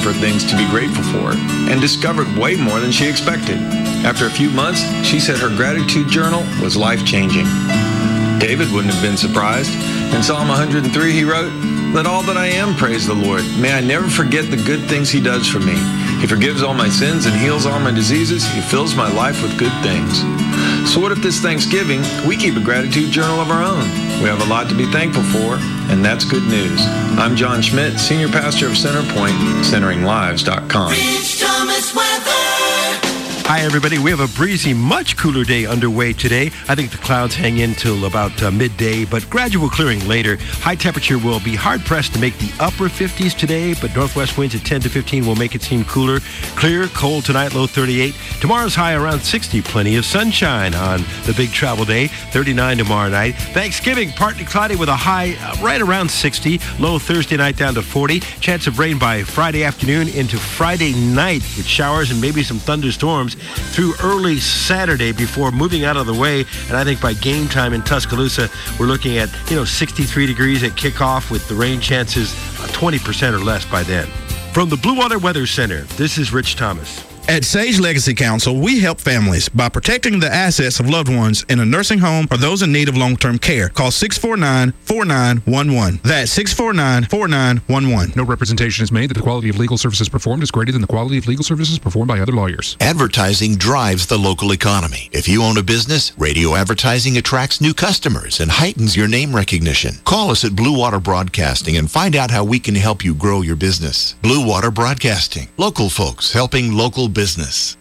for things to be grateful for and discovered way more than she expected. After a few months, she said her gratitude journal was life-changing. David wouldn't have been surprised. In Psalm 103, he wrote, "Let all that I am praise the Lord. May I never forget the good things he does for me. He forgives all my sins and heals all my diseases. He fills my life with good things." So what if this Thanksgiving, we keep a gratitude journal of our own? We have a lot to be thankful for, and that's good news. I'm John Schmidt, Senior Pastor of Centerpoint, CenteringLives.com. Rich Thomas weather. Hi, everybody. We have a breezy, much cooler day underway today. I think the clouds hang in till about midday, but gradual clearing later. High temperature will be hard-pressed to make the upper 50s today, but northwest winds at 10 to 15 will make it seem cooler. Clear, cold tonight, low 38. Tomorrow's high around 60. Plenty of sunshine on the big travel day, 39 tomorrow night. Thanksgiving, partly cloudy with a high right around 60. Low Thursday night down to 40. Chance of rain by Friday afternoon into Friday night with showers and maybe some thunderstorms through early Saturday before moving out of the way. And I think by game time in Tuscaloosa, we're looking at, 63 degrees at kickoff with the rain chances 20% or less by then. From the Blue Water Weather Center, this is Rich Thomas. At Sage Legacy Council, we help families by protecting the assets of loved ones in a nursing home or those in need of long-term care. Call 649-4911. That's 649-4911. No representation is made that the quality of legal services performed is greater than the quality of legal services performed by other lawyers. Advertising drives the local economy. If you own a business, radio advertising attracts new customers and heightens your name recognition. Call us at Blue Water Broadcasting and find out how we can help you grow your business. Blue Water Broadcasting. Local folks helping local business.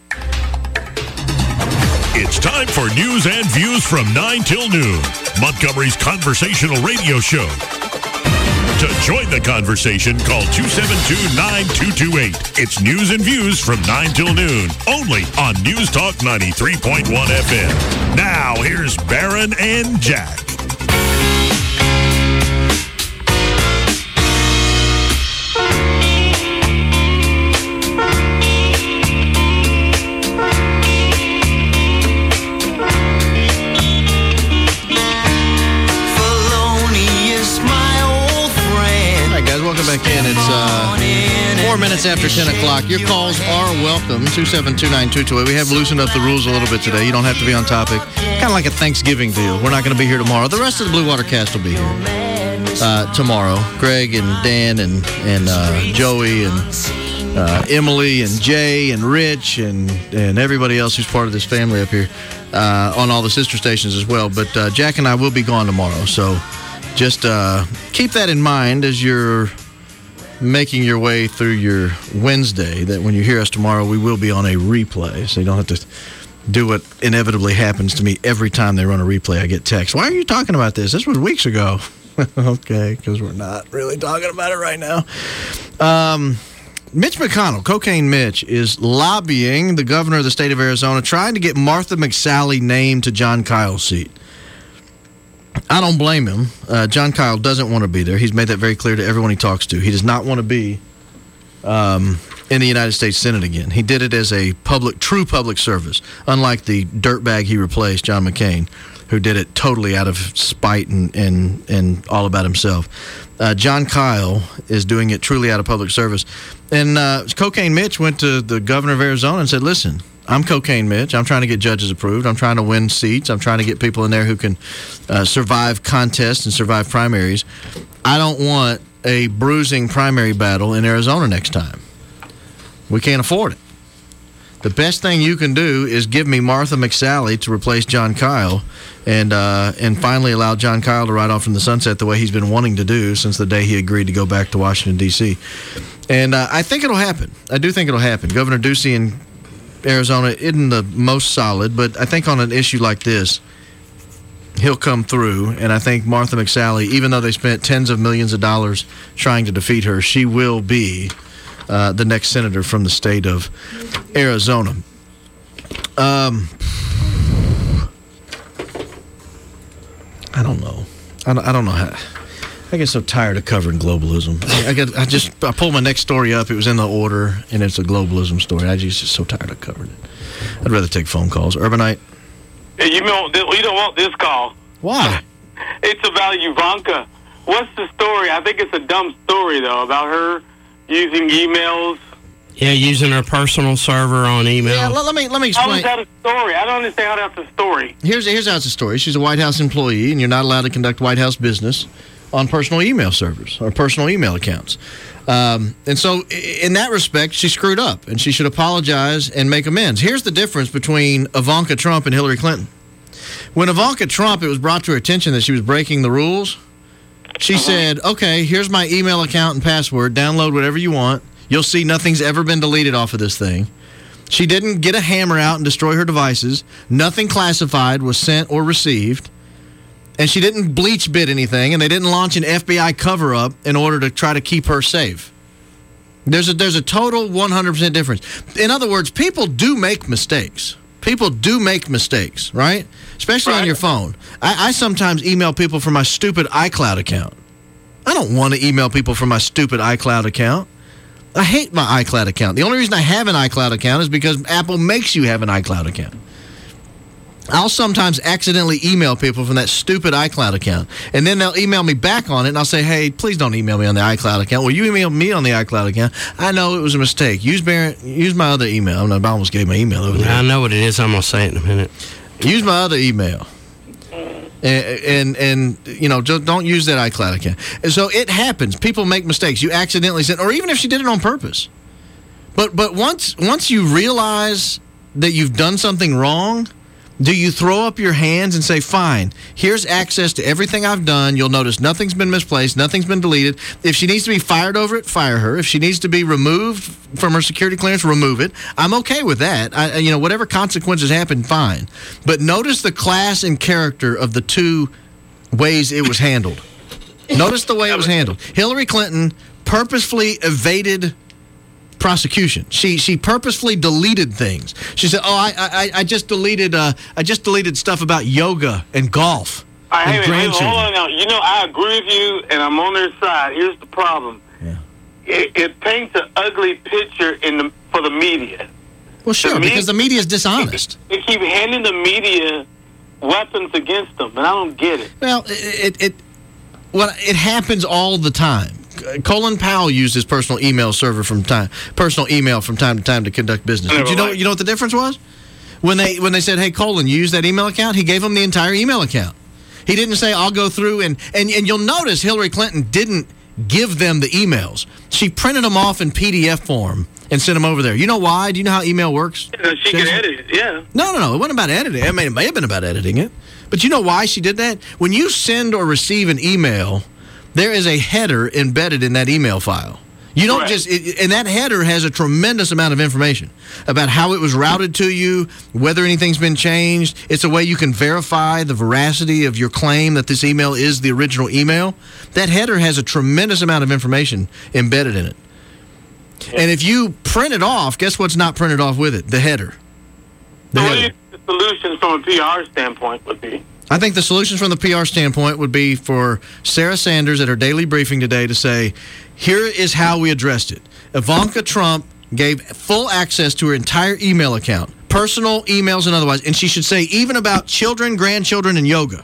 It's time for news and views from 9 till noon. Montgomery's conversational radio show. To join the conversation, call 272-9228. It's news and views from 9 till noon, only on News Talk 93.1 FM. Now, here's Barron and Jack. Back in. It's 4 minutes after 10 o'clock. Your calls are welcome. 272-9228. We have loosened up the rules a little bit today. You don't have to be on topic. Kind of like a Thanksgiving deal. We're not going to be here tomorrow. The rest of the Blue Water cast will be here tomorrow. Greg and Dan and Joey and Emily and Jay and Rich and everybody else who's part of this family up here on all the sister stations as well. But Jack and I will be gone tomorrow. So just keep that in mind as you're making your way through your Wednesday, that when you hear us tomorrow, we will be on a replay. So you don't have to do what inevitably happens to me every time they run a replay. I get text. Why are you talking about this? This was weeks ago. Okay, because we're not really talking about it right now. Mitch McConnell, Cocaine Mitch, is lobbying the governor of the state of Arizona, trying to get Martha McSally named to John Kyle's seat. I don't blame him. John Kyle doesn't want to be there. He's made that very clear to everyone he talks to. He does not want to be in the United States Senate again. He did it as a true public service, unlike the dirtbag he replaced, John McCain, who did it totally out of spite and all about himself. John Kyle is doing it truly out of public service. And Cocaine Mitch went to the governor of Arizona and said, listen, I'm Cocaine Mitch. I'm trying to get judges approved. I'm trying to win seats. I'm trying to get people in there who can survive contests and survive primaries. I don't want a bruising primary battle in Arizona next time. We can't afford it. The best thing you can do is give me Martha McSally to replace John Kyle and finally allow John Kyle to ride off in the sunset the way he's been wanting to do since the day he agreed to go back to Washington, D.C. And I think it'll happen. I do think it'll happen. Governor Ducey in Arizona isn't the most solid, but I think on an issue like this, he'll come through. And I think Martha McSally, even though they spent tens of millions of dollars trying to defeat her, she will be the next senator from the state of Arizona. I don't know. I don't know how. I get so tired of covering globalism. I pulled my next story up. It was in the order, and it's a globalism story. I just so tired of covering it. I'd rather take phone calls. Urbanite? Hey, you don't want this call. Why? It's about Ivanka. What's the story? I think it's a dumb story, though, about her using emails Yeah, using her personal server on email. Yeah, let me How is explain. that a story? I don't understand how that's a story. Here's how it's a story. She's a White House employee, and you're not allowed to conduct White House business on personal email servers or personal email accounts. And so, in that respect, she screwed up, and she should apologize and make amends. Here's the difference between Ivanka Trump and Hillary Clinton. When Ivanka Trump, it was brought to her attention that she was breaking the rules, she said, okay, here's my email account and password. Download whatever you want. You'll see nothing's ever been deleted off of this thing. She didn't get a hammer out and destroy her devices. Nothing classified was sent or received. And she didn't bleach bid anything, and they didn't launch an FBI cover-up in order to try to keep her safe. There's a total 100% difference. In other words, people do make mistakes. People do make mistakes, right? Especially on your phone. I sometimes email people from my stupid iCloud account. I don't want to email people from my stupid iCloud account. I hate my iCloud account. The only reason I have an iCloud account is because Apple makes you have an iCloud account. I'll sometimes accidentally email people from that stupid iCloud account, and then they'll email me back on it, and I'll say, hey, please don't email me on the iCloud account. Well, you emailed me on the iCloud account. I know it was a mistake. Use my other email. I almost gave my email over there. I know what it is. I'm going to say it in a minute. Use my other email. And you know, just don't use that iCloud account. And so it happens. People make mistakes. You accidentally send, or even if she did it on purpose. But once you realize that you've done something wrong, do you throw up your hands and say, fine, here's access to everything I've done. You'll notice nothing's been misplaced. Nothing's been deleted. If she needs to be fired over it, fire her. If she needs to be removed from her security clearance, remove it. I'm okay with that. Whatever consequences happen, fine. But notice the class and character of the two ways it was handled. Notice the way it was handled. Hillary Clinton purposefully evaded prosecution. She purposefully deleted things. She said, I just deleted stuff about yoga and golf and grandchildren. Hold on now. I agree with you, and I'm on their side. Here's the problem. Yeah. It paints an ugly picture for the media. Well, sure, because the media is dishonest. They keep handing the media weapons against them, and I don't get it. Well, it happens all the time. Colin Powell used his personal email from time to time to conduct business. But you know what the difference was? When they said, "Hey, Colin, you use that email account," he gave them the entire email account. He didn't say, "I'll go through and you'll notice Hillary Clinton didn't give them the emails. She printed them off in PDF form and sent them over there. You know why? Do you know how email works? She can edit it, yeah. No. It wasn't about editing. I mean, it may have been about editing it. But you know why she did that? When you send or receive an email, there is a header embedded in that email file. You don't and that header has a tremendous amount of information about how it was routed to you, whether anything's been changed. It's a way you can verify the veracity of your claim that this email is the original email. That header has a tremendous amount of information embedded in it. And if you print it off, guess what's not printed off with it? The header. So what do you think the solution from a PR standpoint would be? I think the solutions from the PR standpoint would be for Sarah Sanders at her daily briefing today to say, here is how we addressed it. Ivanka Trump gave full access to her entire email account, personal emails and otherwise, and she should say even about children, grandchildren, and yoga.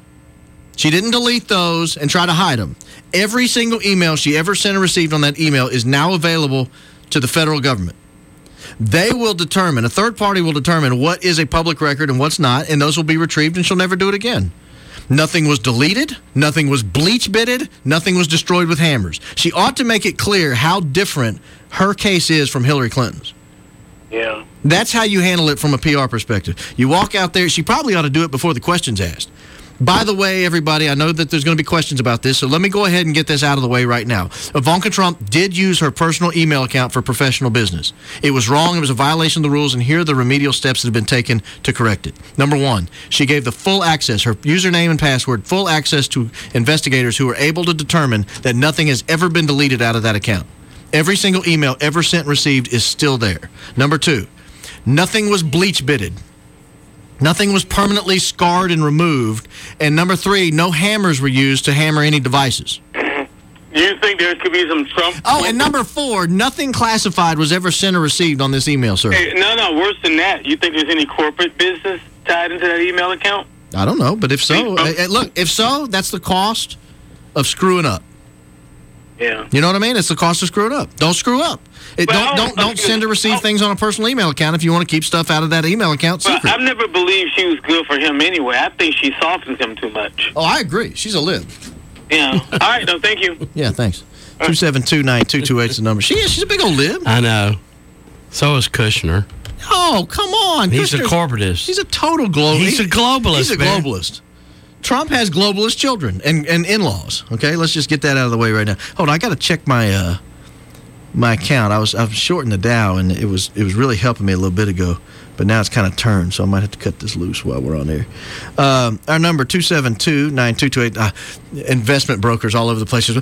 She didn't delete those and try to hide them. Every single email she ever sent or received on that email is now available to the federal government. They will determine, a third party will determine what is a public record and what's not, and those will be retrieved, and she'll never do it again. Nothing was deleted, nothing was bleach bitted, nothing was destroyed with hammers. She ought to make it clear how different her case is from Hillary Clinton's. Yeah. That's how you handle it from a PR perspective. You walk out there, she probably ought to do it before the question's asked. By the way, everybody, I know that there's going to be questions about this, so let me go ahead and get this out of the way right now. Ivanka Trump did use her personal email account for professional business. It was wrong. It was a violation of the rules, and here are the remedial steps that have been taken to correct it. Number one, she gave the full access, her username and password, full access to investigators who are able to determine that nothing has ever been deleted out of that account. Every single email ever sent and received is still there. Number two, nothing was bleach bitted. Nothing was permanently scarred and removed. And number three, no hammers were used to hammer any devices. Do you think there could be some Trump... Oh, and number four, nothing classified was ever sent or received on this email server. Hey, no, worse than that. You think there's any corporate business tied into that email account? I don't know, but if so, look, if so, that's the cost of screwing up. Yeah. You know what I mean? It's the cost of screwing up. Don't screw up. Don't send or receive things on a personal email account if you want to keep stuff out of that email account secret. I've never believed she was good for him anyway. I think she softens him too much. Oh, I agree. She's a lib. Yeah. All right, no, thank you. Yeah, thanks. 272-9228 is the number. She's a big old lib. I know. So is Kushner. Oh, come on. He's a Kushner's- corporatist. He's a total globalist. He's a globalist, He's a man. globalist. Trump has globalist children and in-laws. Okay, let's just get that out of the way right now. Hold on, I got to check my my account. I've shortened the Dow, and it was really helping me a little bit ago, but now it's kind of turned, so I might have to cut this loose while we're on there. Our number 272-9228. Investment brokers all over the place.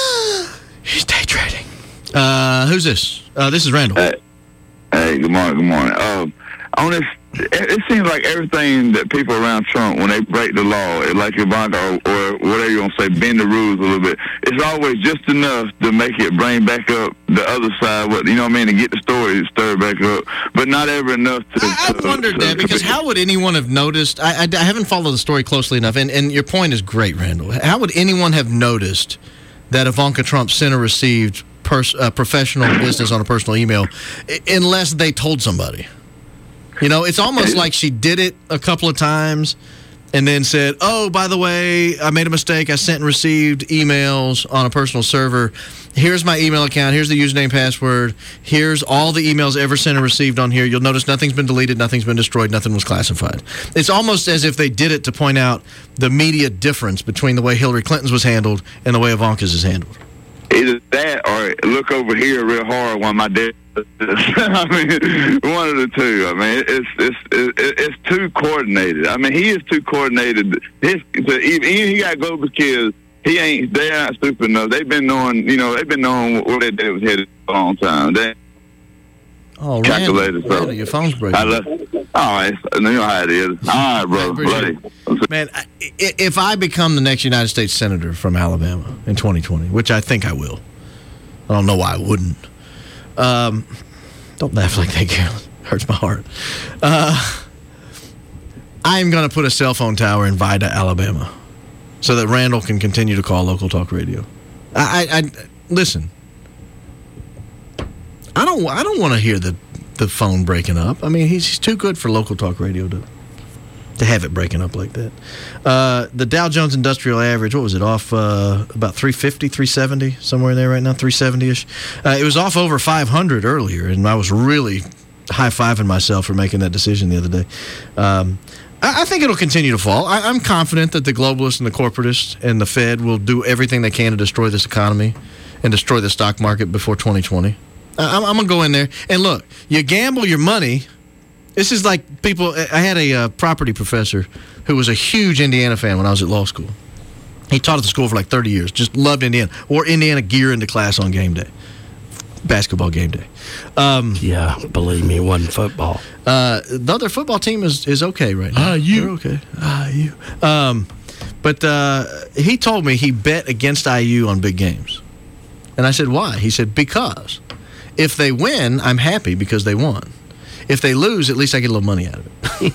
He's day trading. Who's this? This is Randall. Hey, good morning. Good morning. On this, it seems like everything that people around Trump, when they break the law, like Ivanka or whatever you want to say, bend the rules a little bit, it's always just enough to make it bring back up the other side, you know what I mean, to get the story stirred back up, but not ever enough to... I've wondered that, because how would anyone have noticed? I haven't followed the story closely enough, and your point is great, Randall. How would anyone have noticed that Ivanka Trump sent or received professional business on a personal email unless they told somebody? You know, it's almost like she did it a couple of times and then said, oh, by the way, I made a mistake. I sent and received emails on a personal server. Here's my email account. Here's the username, password. Here's all the emails ever sent and received on here. You'll notice nothing's been deleted, nothing's been destroyed, nothing was classified. It's almost as if they did it to point out the media difference between the way Hillary Clinton's was handled and the way Ivanka's is handled. Either that or look over here real hard while my dad... I mean, one of the two. I mean, it's too coordinated. I mean, he is too coordinated. He got global kids. They're not stupid enough. They've been knowing where their dad was headed for a long time. They calculated. Randall, your phone's breaking. All right, you know how it is. All right, bro. Man, if I become the next United States Senator from Alabama in 2020, which I think I will, I don't know why I wouldn't. Don't laugh like that, Carolyn. Hurts my heart. I'm going to put a cell phone tower in Vida, Alabama, so that Randall can continue to call local talk radio. I listen. I don't want to hear the phone breaking up. I mean, he's too good for local talk radio to have it breaking up like that. The Dow Jones Industrial Average, what was it, off about 350, 370, somewhere in there right now, 370-ish. It was off over 500 earlier, and I was really high-fiving myself for making that decision the other day. I think it'll continue to fall. I'm confident that the globalists and the corporatists and the Fed will do everything they can to destroy this economy and destroy the stock market before 2020. I'm going to go in there. And look, you gamble your money. This is like people. I had a property professor who was a huge Indiana fan when I was at law school. He taught at the school for like 30 years. Just loved Indiana. Wore Indiana gear into class on game day. Basketball game day. Yeah, believe me, it wasn't football. The other football team is okay right now. They're okay. IU. But he told me he bet against IU on big games. And I said, why? He said, because if they win, I'm happy because they won. If they lose, at least I get a little money out of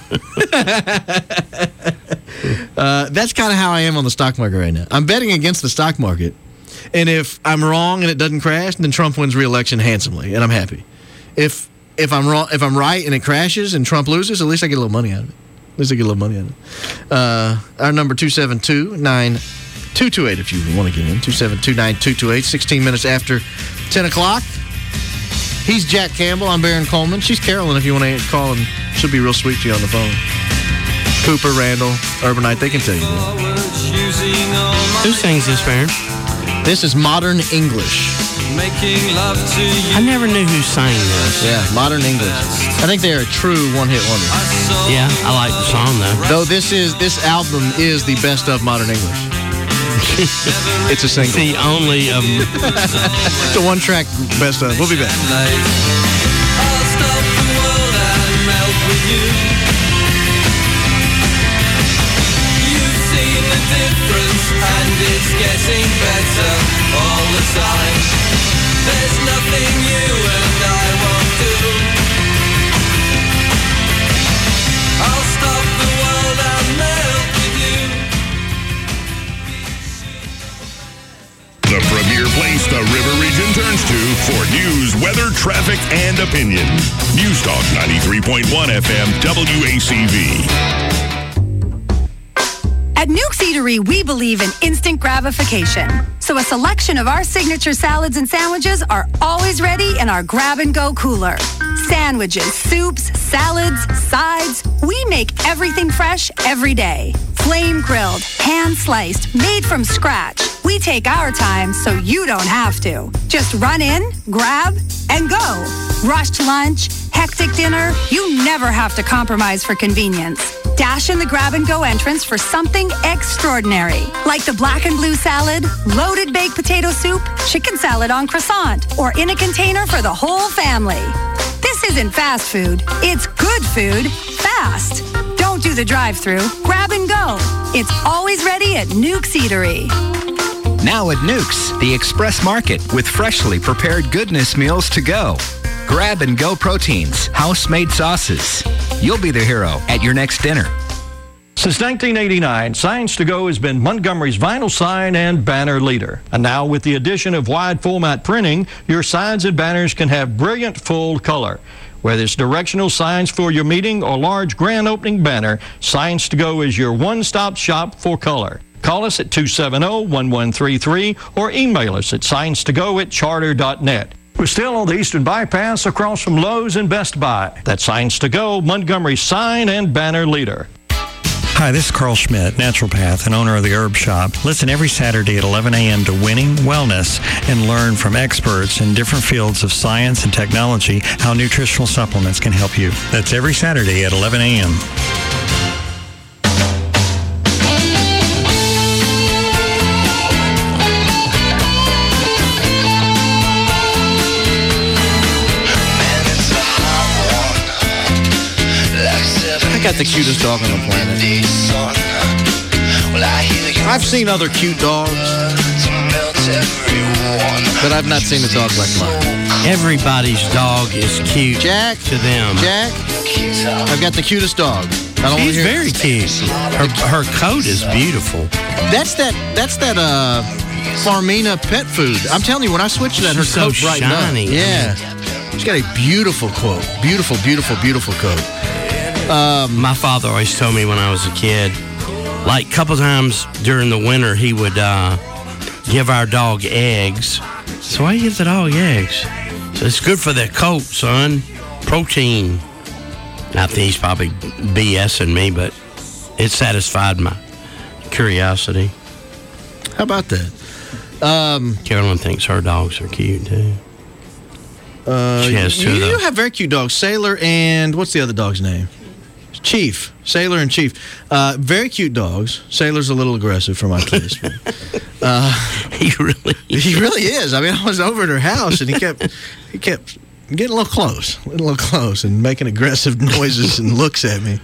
it. That's kind of how I am on the stock market right now. I'm betting against the stock market, and if I'm wrong and it doesn't crash, then Trump wins re-election handsomely, and I'm happy. If I'm wrong, if I'm right and it crashes and Trump loses, at least I get a little money out of it. Our number 272-9228 if you want to get in. 272-9228. 16 minutes after 10 o'clock. He's Jack Campbell. I'm Baron Coleman. She's Carolyn if you want to call, and she'll be real sweet to you on the phone. Cooper, Randall, Urbanite, they can tell you that. Who sings this, Baron? This is Modern English. I never knew who sang this. Yeah, Modern English. I think they're a true one-hit wonder. Yeah, I like the song, though. Though this album is the best of Modern English. It's a single. The only of them. It's a one-track best of. We'll be back. I'll stop the world and melt with you. You've seen the difference and it's getting better all the time. There's nothing you and I won't do. I'll stop the world and melt with you. The premier place to weather, traffic, and opinion. News Talk 93.1 FM WACV. At Nuke's Eatery, we believe in instant gratification. So a selection of our signature salads and sandwiches are always ready in our grab-and-go cooler. Sandwiches, soups, salads, sides, we make everything fresh every day. Flame-grilled, hand-sliced, made from scratch. We take our time so you don't have to. Just run in, grab, and go. Rushed lunch, hectic dinner, you never have to compromise for convenience. Dash in the grab-and-go entrance for something extraordinary, like the black and blue salad, loaded baked potato soup, chicken salad on croissant, or in a container for the whole family. This isn't fast food. It's good food, fast. Don't do the drive-thru. Grab and go. It's always ready at Nuke's Eatery. Now at Nuke's, the Express Market with freshly prepared goodness meals to go. Grab and go proteins, house-made sauces. You'll be the hero at your next dinner. Since 1989, Signs to Go has been Montgomery's vinyl sign and banner leader. And now with the addition of wide format printing, your signs and banners can have brilliant full color. Whether it's directional signs for your meeting or large grand opening banner, Signs to Go is your one-stop shop for color. Call us at 270-1133 or email us at signstogo@charter.net. We're still on the Eastern Bypass across from Lowe's and Best Buy. That's Signs to Go, Montgomery's sign and banner leader. Hi, this is Carl Schmidt, naturopath and owner of the Herb Shop. Listen every Saturday at 11 a.m. to Winning Wellness and learn from experts in different fields of science and technology how nutritional supplements can help you. That's every Saturday at 11 a.m. I got the cutest dog on the planet. I've seen other cute dogs, but I've not seen a dog like mine. Everybody's dog is cute to them. Jack, I've got the cutest dog. She's very cute. Her coat is beautiful. That's that Farmina pet food. I'm telling you, when I switched to that, her She's coat so brightened up. shiny. Yeah. She's got a beautiful coat. Beautiful, beautiful, beautiful coat. My father always told me when I was a kid, like a couple times during the winter, he would give our dog eggs. So why do you give the dog eggs? So it's good for their coat, son. Protein. I think he's probably BSing me, but it satisfied my curiosity. How about that? Carolyn thinks her dogs are cute, too. She has two of You those. have very cute dogs. Sailor and what's the other dog's name? Chief. Sailor and Chief. Very cute dogs. Sailor's a little aggressive for my taste. He really is. I mean, I was over at her house and he kept getting a little close and making aggressive noises and looks at me.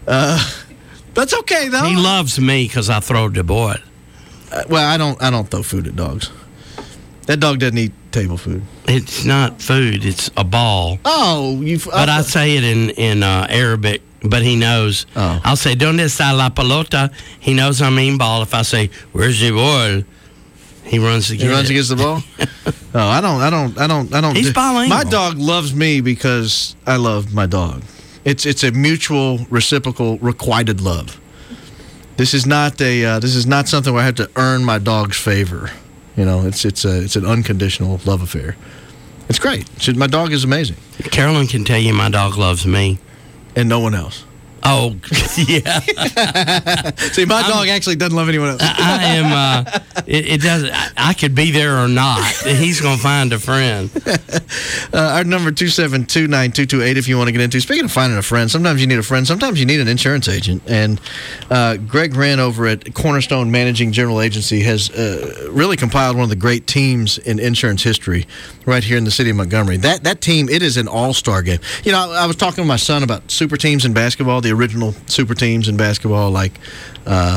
That's okay though. He loves me because I throw the boy. Well, I don't throw food at dogs. That dog doesn't eat table food. It's not food. It's a ball. Oh, but I say it in Arabic. But he knows. Oh. I'll say, "Donde está la pelota?" He knows I mean ball. If I say, "Where's the ball?" He runs against. He runs against the ball. Oh, I don't. He's bilingual. My dog loves me because I love my dog. It's a mutual, reciprocal, requited love. This is not something where I have to earn my dog's favor. You know, it's an unconditional love affair. It's great. My dog is amazing. Carolyn can tell you my dog loves me. And no one else. Oh, yeah. See, my dog actually doesn't love anyone else. I am, it doesn't, I could be there or not. He's going to find a friend. Our number 272-9228 if you want to get into. Speaking of finding a friend, sometimes you need a friend. Sometimes you need an insurance agent. And Greg Wren over at Cornerstone Managing General Agency has really compiled one of the great teams in insurance history right here in the city of Montgomery. That team, it is an all-star game. You know, I was talking to my son about super teams in basketball, the original super teams in basketball, like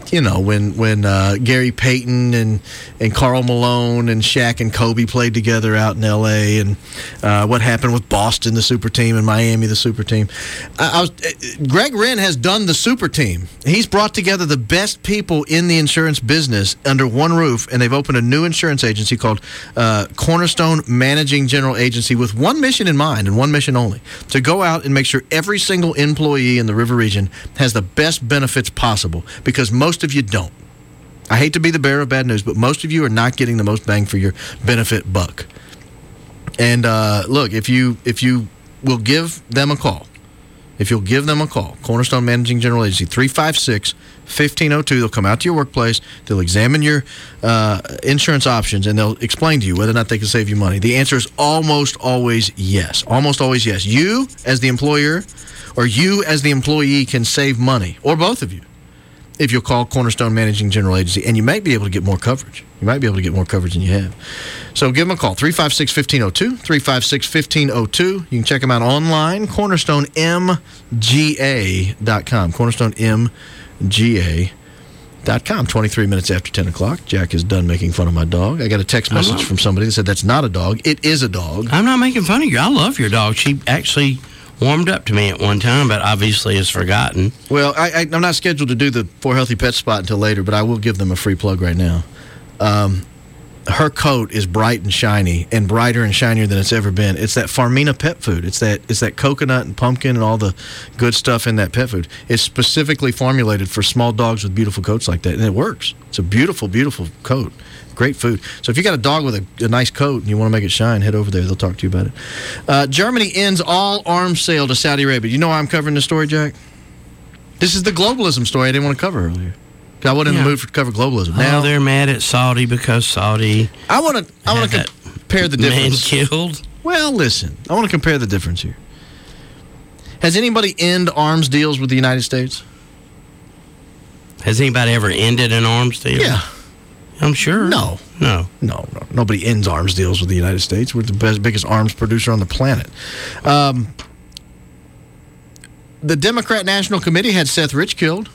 You know, when Gary Payton and Karl Malone and Shaq and Kobe played together out in L.A. and what happened with Boston, the super team, and Miami, the super team. Greg Wren has done the super team. He's brought together the best people in the insurance business under one roof, and they've opened a new insurance agency called Cornerstone Managing General Agency with one mission in mind and one mission only, to go out and make sure every single employee in the River region has the best benefits possible, because most of you don't. I hate to be the bearer of bad news, but most of you are not getting the most bang for your benefit buck. And look, if you will give them a call, Cornerstone Managing General Agency, 356-1502. They'll come out to your workplace. They'll examine your insurance options, and they'll explain to you whether or not they can save you money. The answer is almost always yes. Almost always yes. You, as the employer, or you, as the employee, can save money, or both of you, if you'll call Cornerstone Managing General Agency, and you might be able to get more coverage. You might be able to get more coverage than you have. So give them a call, 356-1502, 356-1502. You can check them out online, cornerstonemga.com, cornerstonemga.com. 23 minutes after 10 o'clock. Jack is done making fun of my dog. I got a text message from somebody that said that's not a dog. It is a dog. I'm not making fun of you. I love your dog. She actually warmed up to me at one time, but obviously has forgotten. Well, I'm not scheduled to do the For Healthy Pets spot until later, but I will give them a free plug right now. Her coat is bright and shiny, and brighter and shinier than it's ever been. It's that Farmina pet food. It's that coconut and pumpkin and all the good stuff in that pet food. It's specifically formulated for small dogs with beautiful coats like that, and it works. It's a beautiful, beautiful coat. Great food. So if you got a dog with a nice coat and you want to make it shine, head over there. They'll talk to you about it. Germany ends all arms sale to Saudi Arabia. You know why I'm covering this story, Jack? This is the globalism story I didn't want to cover earlier. I wasn't in the mood to cover globalism. Now they're mad at Saudi because Saudi. I want to compare the difference. Man killed. Well, listen. I want to compare the difference here. Has anybody ended arms deals with the United States? Has anybody ever ended an arms deal? Yeah. I'm sure. No. Nobody ends arms deals with the United States. We're the biggest arms producer on the planet. The Democrat National Committee had Seth Rich killed.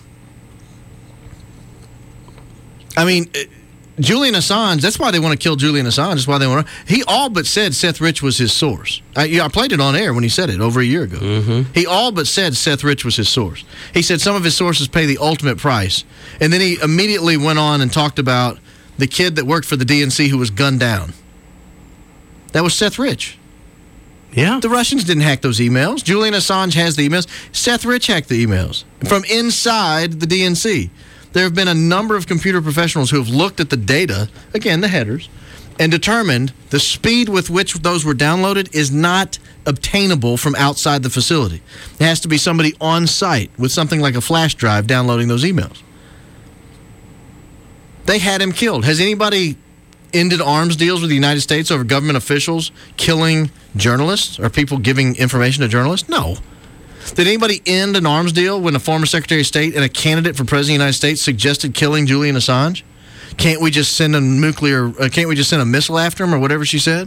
I mean, Julian Assange, that's why they want to kill Julian Assange. That's why they want to. He all but said Seth Rich was his source. I played it on air when he said it over a year ago. Mm-hmm. He all but said Seth Rich was his source. He said some of his sources pay the ultimate price. And then he immediately went on and talked about the kid that worked for the DNC who was gunned down. That was Seth Rich. Yeah. The Russians didn't hack those emails. Julian Assange has the emails. Seth Rich hacked the emails from inside the DNC. There have been a number of computer professionals who have looked at the data, again, the headers, and determined the speed with which those were downloaded is not obtainable from outside the facility. It has to be somebody on site with something like a flash drive downloading those emails. They had him killed. Has anybody ended arms deals with the United States over government officials killing journalists or people giving information to journalists? No. Did anybody end an arms deal when a former Secretary of State and a candidate for President of the United States suggested killing Julian Assange? Can't we just send a missile after him or whatever she said?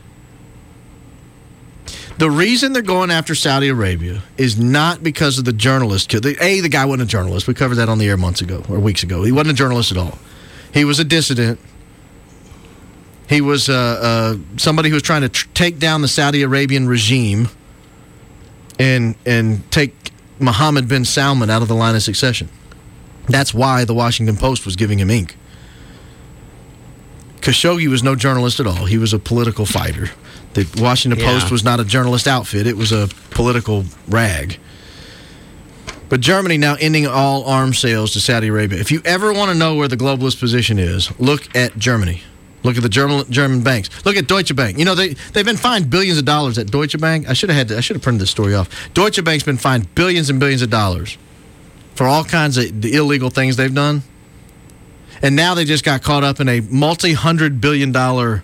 The reason they're going after Saudi Arabia is not because of the journalist. The guy wasn't a journalist. We covered that on the air weeks ago. He wasn't a journalist at all. He was a dissident. He was somebody who was trying to take down the Saudi Arabian regime and take Mohammed bin Salman out of the line of succession. That's why the Washington Post was giving him ink. Khashoggi was no journalist at all. He was a political fighter. The Washington Post was not a journalist outfit. It was a political rag. But Germany now ending all arms sales to Saudi Arabia. If you ever want to know where the globalist position is, look at Germany. Look at the German banks. Look at Deutsche Bank. You know, they've been fined billions of dollars at Deutsche Bank. I should have printed this story off. Deutsche Bank's been fined billions and billions of dollars for all kinds of illegal things they've done. And now they just got caught up in a multi-$100 billion you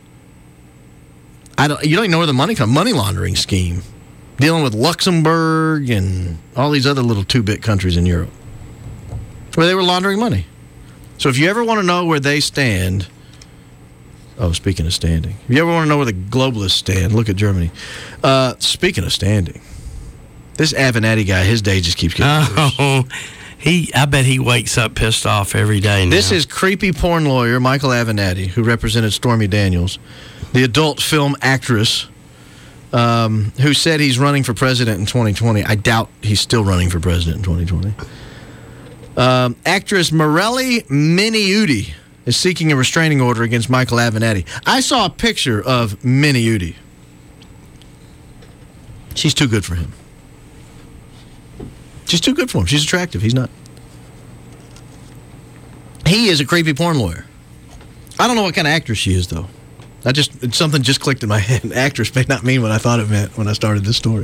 don't even know where the money comes. Money laundering scheme. Dealing with Luxembourg and all these other little 2-bit countries in Europe where they were laundering money. So if you ever want to know where they stand... Oh, speaking of standing. If you ever want to know where the globalists stand, look at Germany. Speaking of standing, this Avenatti guy, his day just keeps getting worse. I bet he wakes up pissed off every day now. This is creepy porn lawyer Michael Avenatti, who represented Stormy Daniels, the adult film actress, who said he's running for president in 2020. I doubt he's still running for president in 2020. Actress Morelli Miniuti is seeking a restraining order against Michael Avenatti. I saw a picture of Miniuti. She's too good for him. She's too good for him. She's attractive. He's not. He is a creepy porn lawyer. I don't know what kind of actress she is, though. Something just clicked in my head. Actress may not mean what I thought it meant when I started this story.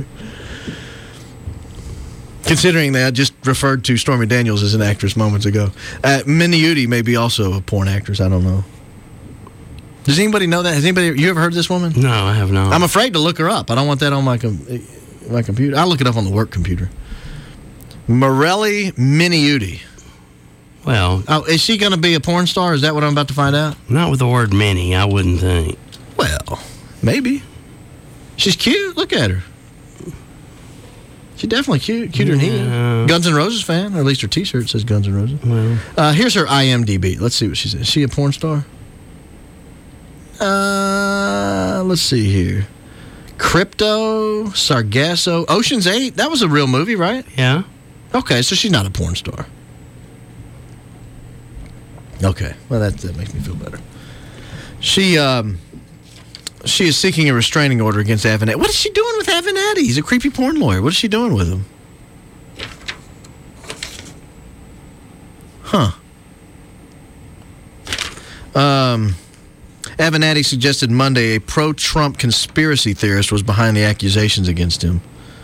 Considering that I just referred to Stormy Daniels as an actress moments ago. Miniuti may be also a porn actress. I don't know. Does anybody know that? You ever heard of this woman? No, I have not. I'm afraid to look her up. I don't want that on my computer. I'll look it up on the work computer. Morelli Miniuti. Well, is she going to be a porn star? Is that what I'm about to find out? Not with the word mini, I wouldn't think. Well, maybe. She's cute. Look at her. She's definitely cute. Cuter than he is. Guns N' Roses fan, or at least her T-shirt says Guns N' Roses. Well. Here's her IMDb. Let's see what she says. Is she a porn star? Let's see here. Crypto, Sargasso, Ocean's 8. That was a real movie, right? Yeah. Okay, so she's not a porn star. Okay, well that makes me feel better. She is seeking a restraining order against Avenatti. What is she doing with Avenatti? He's a creepy porn lawyer. What is she doing with him? Huh. Avenatti suggested Monday a pro-Trump conspiracy theorist was behind the accusations against him.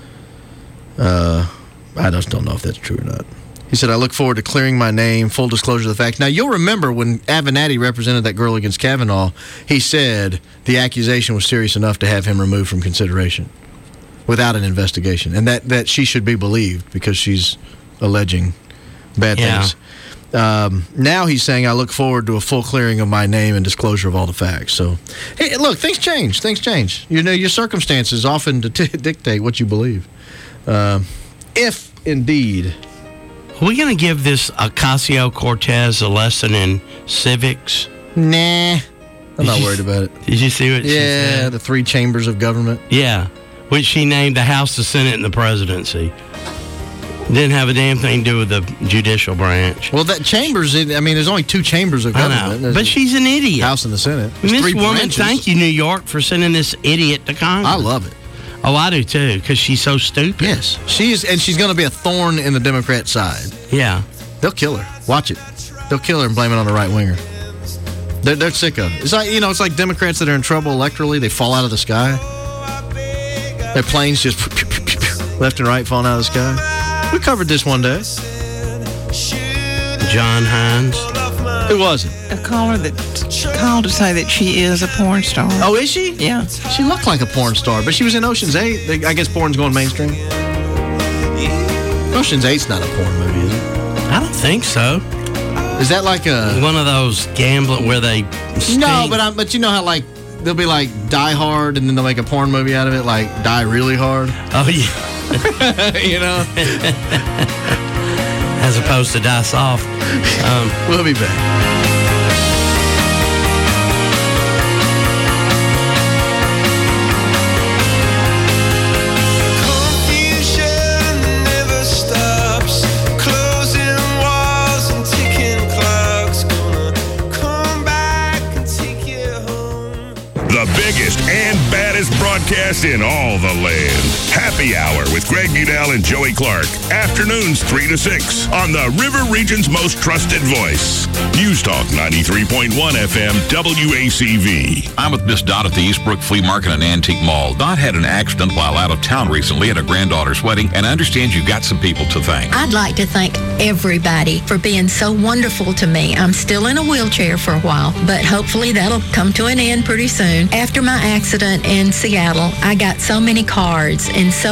I just don't know if that's true or not. He said, I look forward to clearing my name, full disclosure of the facts. Now, you'll remember when Avenatti represented that girl against Kavanaugh, he said the accusation was serious enough to have him removed from consideration without an investigation, and that she should be believed because she's alleging bad things. Now he's saying, I look forward to a full clearing of my name and disclosure of all the facts. So, hey, look, things change. Things change. You know, your circumstances often dictate what you believe. If indeed... Are we going to give this Ocasio-Cortez a lesson in civics? Nah. I'm not worried about it. Did you see what she said? Yeah, the 3 chambers of government. Yeah, which she named the House, the Senate, and the presidency. Didn't have a damn thing to do with the judicial branch. Well, that chambers, there's only 2 chambers of government. I know, but she's an idiot. House and the Senate. This woman, thank you, New York, for sending this idiot to Congress. I love it. Oh, I do too, because she's so stupid. Yes. She's going to be a thorn in the Democrat side. Yeah. They'll kill her. Watch it. They'll kill her and blame it on the right winger. They're sick of it. It's like, it's like Democrats that are in trouble electorally, they fall out of the sky. Their planes just left and right falling out of the sky. We covered this one day. John Hines. Who was it? A caller that called to say that she is a porn star. Oh, is she? Yeah. She looked like a porn star, but she was in Ocean's 8. I guess porn's going mainstream. Ocean's 8's not a porn movie, is it? I don't think so. Is that like one of those gambling where they stink? No, but you know how like they'll be like Die Hard and then they'll make a porn movie out of it, like Die Really Hard. Oh yeah. You know? As opposed to Die Soft. We'll be back. The biggest and baddest broadcast in all the land. Happy Hour with Greg Budell and Joey Clark. Afternoons 3 to 6 on the River Region's most trusted voice. News Talk 93.1 FM WACV. I'm with Miss Dot at the Eastbrook Flea Market and Antique Mall. Dot had an accident while out of town recently at a granddaughter's wedding, and I understand you've got some people to thank. I'd like to thank everybody for being so wonderful to me. I'm still in a wheelchair for a while, but hopefully that'll come to an end pretty soon. After my accident in Seattle, I got so many cards and so many phone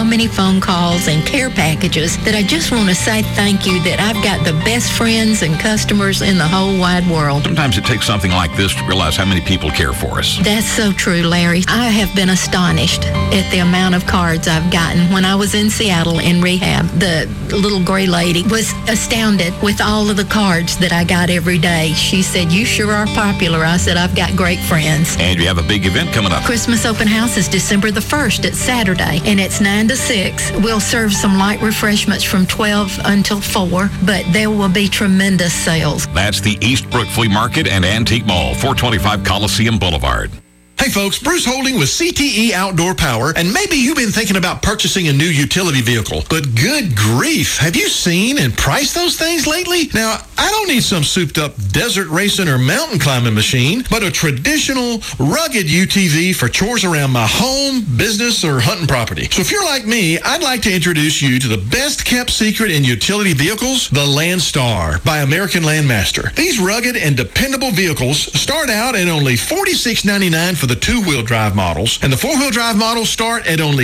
phone calls and care packages that I just want to say thank you that I've got the best friends and customers in the whole wide world. Sometimes it takes something like this to realize how many people care for us. That's so true, Larry. I have been astonished at the amount of cards I've gotten. When I was in Seattle in rehab, the little gray lady was astounded with all of the cards that I got every day. She said, "You sure are popular." I said, "I've got great friends." And you have a big event coming up. Christmas open house is December the 1st. It's Saturday, and it's 9 to 6. We'll serve some light refreshments from 12 until 4, but there will be tremendous sales. That's the Eastbrook Flea Market and Antique Mall, 425 Coliseum Boulevard. Hey folks, Bruce Holding with CTE Outdoor Power, and maybe you've been thinking about purchasing a new utility vehicle, but good grief, have you seen and priced those things lately? Now, I don't need some souped up desert racing or mountain climbing machine, but a traditional, rugged UTV for chores around my home, business, or hunting property. So if you're like me, I'd like to introduce you to the best kept secret in utility vehicles, the Landstar by American Landmaster. These rugged and dependable vehicles start out at only $46.99 for the two-wheel drive models, and the four-wheel drive models start at only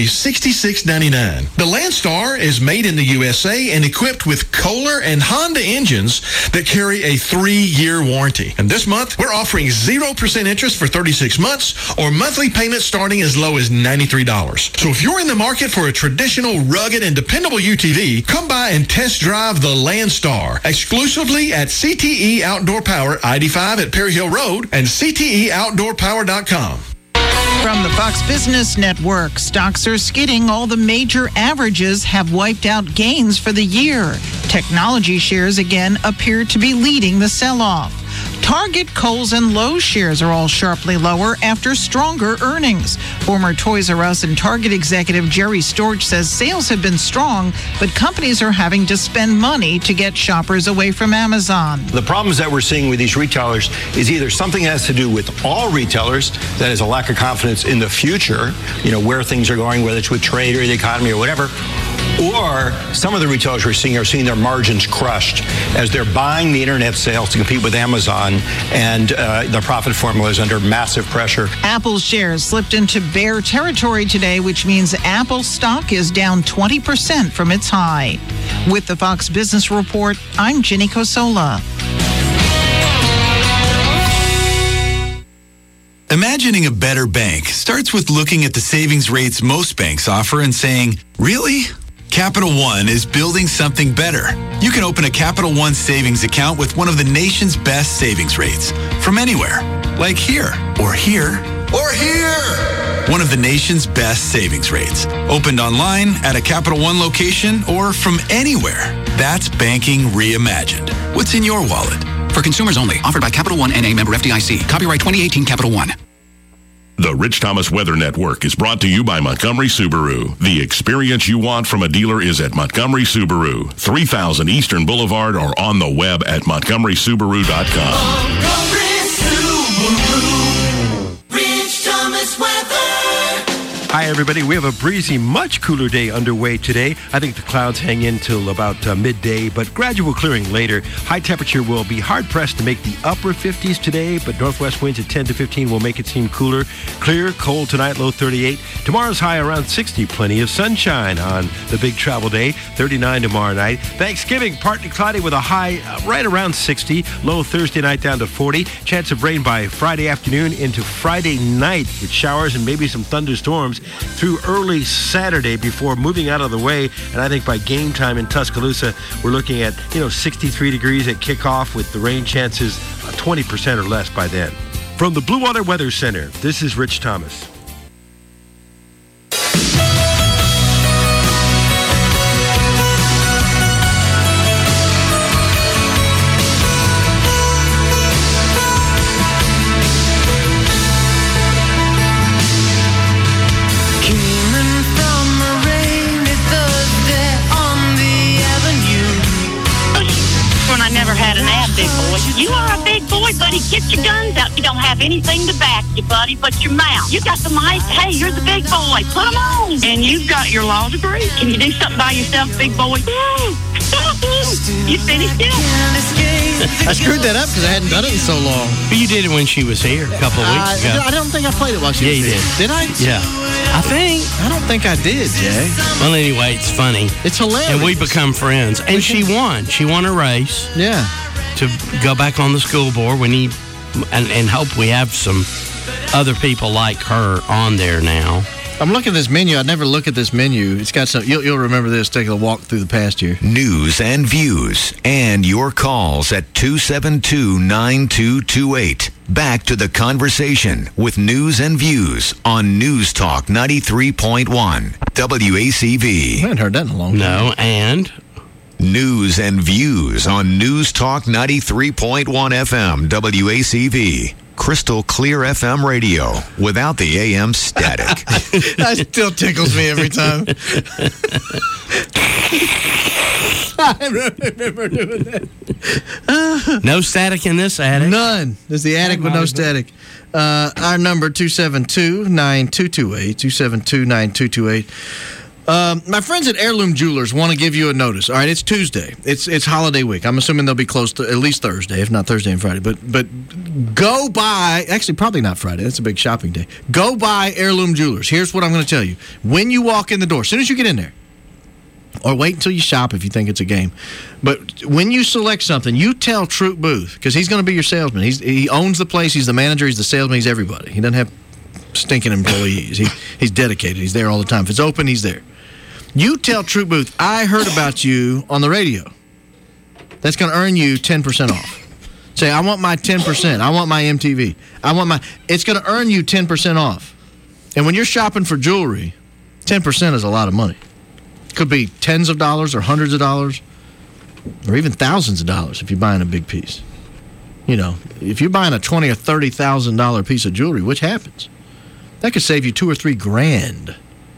$66.99. The Landstar is made in the USA and equipped with Kohler and Honda engines that carry a 3-year warranty. And this month, we're offering 0% interest for 36 months or monthly payments starting as low as $93. So if you're in the market for a traditional, rugged, and dependable UTV, come by and test drive the Landstar exclusively at CTE Outdoor Power, ID5 at Perry Hill Road, and CTEOutdoorPower.com. From the Fox Business Network, stocks are skidding. All the major averages have wiped out gains for the year. Technology shares again appear to be leading the sell-off. Target, Kohl's, and Lowe's shares are all sharply lower after stronger earnings. Former Toys R Us and Target executive Jerry Storch says sales have been strong, but companies are having to spend money to get shoppers away from Amazon. The problems that we're seeing with these retailers is either something that has to do with all retailers, that is a lack of confidence in the future, where things are going, whether it's with trade or the economy or whatever, or some of the retailers we're seeing are seeing their margins crushed as they're buying the internet sales to compete with Amazon, and the profit formula is under massive pressure. Apple shares slipped into bear territory today, which means Apple stock is down 20% from its high. With the Fox Business Report, I'm Ginny Cosola. Imagining a better bank starts with looking at the savings rates most banks offer and saying, really? Capital One is building something better. You can open a Capital One savings account with one of the nation's best savings rates from anywhere, like here, or here, or here. One of the nation's best savings rates. Opened online at a Capital One location or from anywhere. That's banking reimagined. What's in your wallet? For consumers only. Offered by Capital One N.A. member FDIC. Copyright 2018 Capital One. The Rich Thomas Weather Network is brought to you by Montgomery Subaru. The experience you want from a dealer is at Montgomery Subaru, 3000 Eastern Boulevard, or on the web at montgomerysubaru.com. Montgomery Subaru. Rich Thomas Weather. Hi, everybody. We have a breezy, much cooler day underway today. I think the clouds hang in till about midday, but gradual clearing later. High temperature will be hard-pressed to make the upper 50s today, but northwest winds at 10 to 15 will make it seem cooler. Clear, cold tonight, low 38. Tomorrow's high around 60. Plenty of sunshine on the big travel day. 39 tomorrow night. Thanksgiving, partly cloudy with a high right around 60. Low Thursday night down to 40. Chance of rain by Friday afternoon into Friday night with showers and maybe some thunderstorms through early Saturday before moving out of the way. And I think by game time in Tuscaloosa, we're looking at, 63 degrees at kickoff with the rain chances 20% or less by then. From the Blue Water Weather Center, this is Rich Thomas. You are a big boy, buddy. Get your guns out. You don't have anything to back you, buddy, but your mouth. You got the mic. Hey, you're the big boy. Put them on. And you've got your law degree. Can you do something by yourself, big boy? Woo. You finished it? I screwed that up because I hadn't done it in so long. But you did it when she was here a couple of weeks ago. I don't think I played it while she was you here. Did I? Yeah. I think. I don't think I did, Jay. Well, anyway, it's funny. It's hilarious. And we become friends. And she won. She won a race. Yeah. To go back on the school board. We need, and hope we have some other people like her on there now. I'm looking at this menu. I never look at this menu. It's got some. You'll remember this. Taking a walk through the past year. News and views, and your calls at 272-9228. Back to the conversation with News and Views on News Talk 93.1 WACV. I haven't heard that in a long time. No, and News and Views on News Talk 93.1 FM WACV. Crystal clear FM radio without the AM static. That still tickles me every time. I remember doing that. No static in this attic? None. There's the attic with no static. Our number, 272-9228. 272-9228. My friends at Heirloom Jewelers want to give you a notice. All right, it's Tuesday. It's holiday week. I'm assuming they'll be closed at least Thursday, if not Thursday and Friday. But go by, actually probably not Friday. That's a big shopping day. Go by Heirloom Jewelers. Here's what I'm going to tell you. When you walk in the door, as soon as you get in there, or wait until you shop if you think it's a game. But when you select something, you tell Troop Booth, because he's going to be your salesman. He owns the place. He's the manager. He's the salesman. He's everybody. He doesn't have stinking employees. He's dedicated. He's there all the time. If it's open, he's there. You tell Troop Booth, I heard about you on the radio. That's going to earn you 10% off. Say, I want my 10%. I want my MTV. It's going to earn you 10% off. And when you're shopping for jewelry, 10% is a lot of money. Could be tens of dollars or hundreds of dollars or even thousands of dollars if you're buying a big piece. You know, if you're buying a $20,000 or $30,000 piece of jewelry, which happens, that could save you $2,000 or $3,000.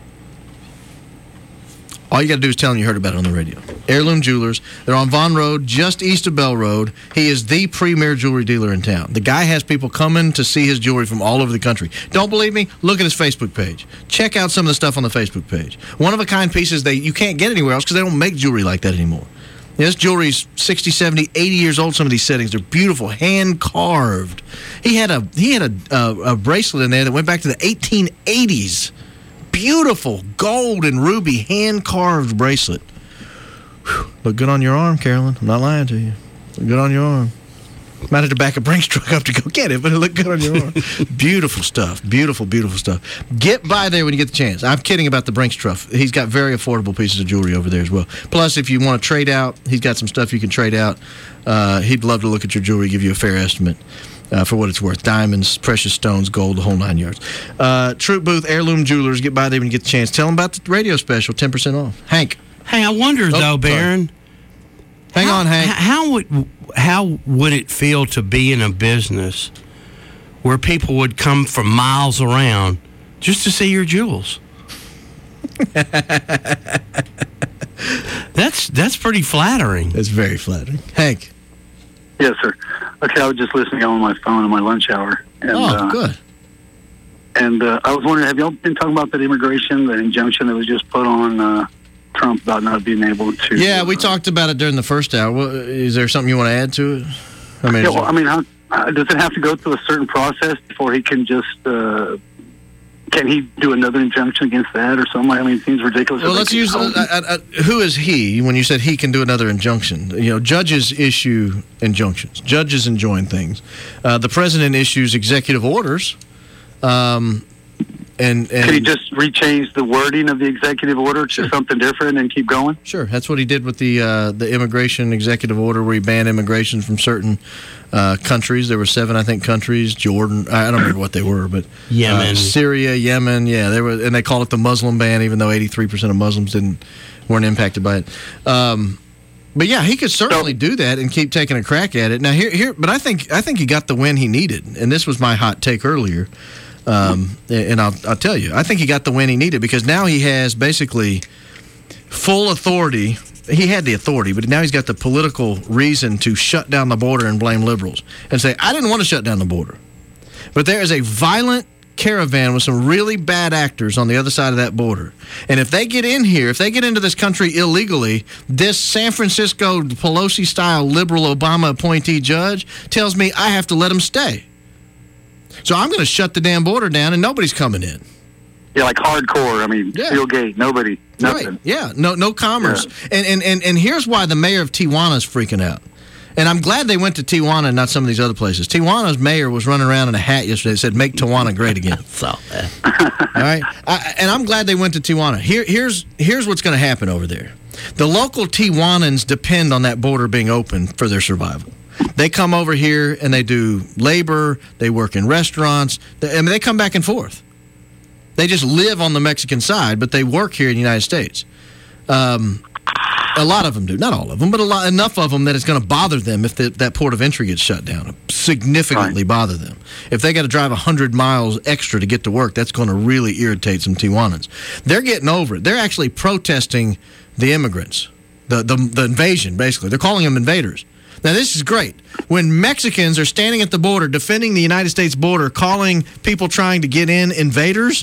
All you got to do is tell them you heard about it on the radio. Heirloom Jewelers. They're on Vaughan Road, just east of Bell Road. He is the premier jewelry dealer in town. The guy has people coming to see his jewelry from all over the country. Don't believe me? Look at his Facebook page. Check out some of the stuff on the Facebook page. One-of-a-kind pieces you can't get anywhere else because they don't make jewelry like that anymore. This jewelry's 60, 70, 80 years old, some of these settings. They're beautiful, hand-carved. He had a bracelet in there that went back to the 1880s. Beautiful gold and ruby hand-carved bracelet. Whew. Look good on your arm, Carolyn. I'm not lying to you. Look good on your arm. Might have to back a Brinks truck up to go get it, but it looked good on your arm. Beautiful stuff. Beautiful, beautiful stuff. Get by there when you get the chance. I'm kidding about the Brinks truck. He's got very affordable pieces of jewelry over there as well. Plus, if you want to trade out, he's got some stuff you can trade out. He'd love to look at your jewelry, give you a fair estimate. For what it's worth. Diamonds, precious stones, gold, the whole 9 yards. Troop Booth, Heirloom Jewelers. Get by there when you get the chance. Tell them about the radio special, 10% off. Hank. Hey, I wonder, though, Barron. Hang on, Hank. How would it feel to be in a business where people would come from miles around just to see your jewels? That's pretty flattering. That's very flattering. Hank. Yes, sir. Okay, I was just listening on my phone in my lunch hour. And, good. And I was wondering, have y'all been talking about that immigration, the injunction that was just put on Trump about not being able to... Yeah, we talked about it during the first hour. Is there something you want to add to it? How, does it have to go through a certain process before he can just... can he do another injunction against that or something? I mean, it seems ridiculous. Well, let's use... who is he when you said he can do another injunction? You know, judges issue injunctions. Judges enjoin things. The president issues executive orders. And can he just rechange the wording of the executive order to something different and keep going? Sure. That's what he did with the immigration executive order where he banned immigration from certain countries. There were 7, I think, countries. Jordan, I don't remember what they were, but Yemen, Syria, Yemen. Yeah, they were, and they call it the Muslim ban, even though 83% of Muslims weren't impacted by it. But yeah, he could certainly do that and keep taking a crack at it. Now but I think he got the win he needed, and this was my hot take earlier. And I'll tell you, I think he got the win he needed because now he has basically full authority. He had the authority, but now he's got the political reason to shut down the border and blame liberals and say, I didn't want to shut down the border. But there is a violent caravan with some really bad actors on the other side of that border. And if they get in here, if they get into this country illegally, this San Francisco Pelosi-style liberal Obama appointee judge tells me I have to let them stay. So I'm going to shut the damn border down and nobody's coming in. Yeah, like hardcore. I mean, steel gate, nobody, nothing. Right. Yeah, no commerce. Yeah. And here's why the mayor of Tijuana is freaking out. And I'm glad they went to Tijuana and not some of these other places. Tijuana's mayor was running around in a hat yesterday that said, "Make Tijuana great again." Saw that. All right? And I'm glad they went to Tijuana. Here's what's going to happen over there. The local Tijuanans depend on that border being open for their survival. They come over here and they do labor. They work in restaurants. They come back and forth. They just live on the Mexican side, but they work here in the United States. A lot of them do. Not all of them, but enough of them that it's going to bother them if that port of entry gets shut down. Significantly bother them. If they got to drive 100 miles extra to get to work, that's going to really irritate some Tijuanans. They're getting over it. They're actually protesting the immigrants, the invasion, basically. They're calling them invaders. Now, this is great. When Mexicans are standing at the border defending the United States border, calling people trying to get in invaders,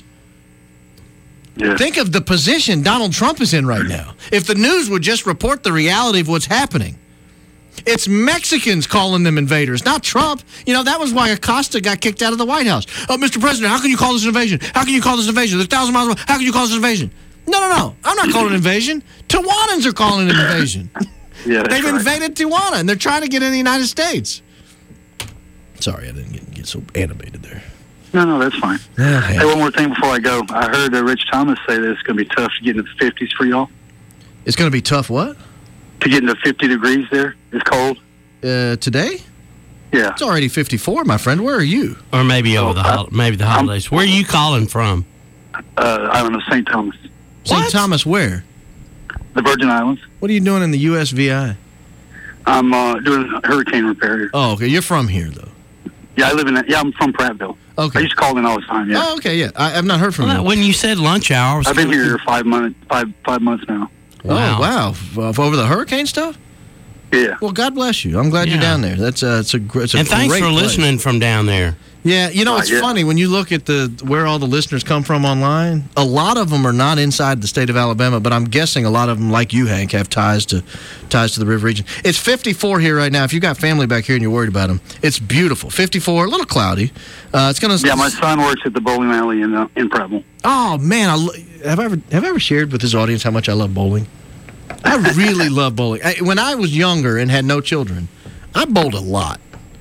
think of the position Donald Trump is in right now. If the news would just report the reality of what's happening. It's Mexicans calling them invaders, not Trump. You know, that was why Acosta got kicked out of the White House. Oh, Mr. President, how can you call this an invasion? How can you call this an invasion? They're 1,000 miles away. How can you call this an invasion? No. I'm not calling it an invasion. Tijuanans are calling it an invasion. They've invaded Tijuana, and they're trying to get in the United States. Sorry, I didn't get so animated there. No, that's fine. Hey, one more thing before I go. I heard Rich Thomas say that it's going to be tough to get into the 50s for y'all. It's going to be tough what? To get into 50 degrees there. It's cold. Today? Yeah. It's already 54, my friend. Where are you? Or maybe over the holidays. Where are you calling from? I don't know, St. Thomas. St. Thomas where? The Virgin Islands. What are you doing in the USVI? I'm doing hurricane repair here. Oh, okay. You're from here, though. Yeah, I'm from Prattville. Okay. I used to call in all the time, yeah. Oh, okay, yeah. I've not heard from you. When you said lunch hour, I've been here 5 months now. Wow. Oh, wow. Over the hurricane stuff? Yeah. Well, God bless you. I'm glad you're down there. It's a great And thanks for listening from down there. Yeah, you know, it's funny. When you look at where all the listeners come from online, a lot of them are not inside the state of Alabama, but I'm guessing a lot of them, like you, Hank, have ties to the River region. It's 54 here right now. If you got family back here and you're worried about them, it's beautiful. 54, a little cloudy. It's going to. Yeah, my son works at the bowling alley in Prattville. Oh man, have I ever shared with this audience how much I love bowling? I really love bowling. When I was younger and had no children, I bowled a lot.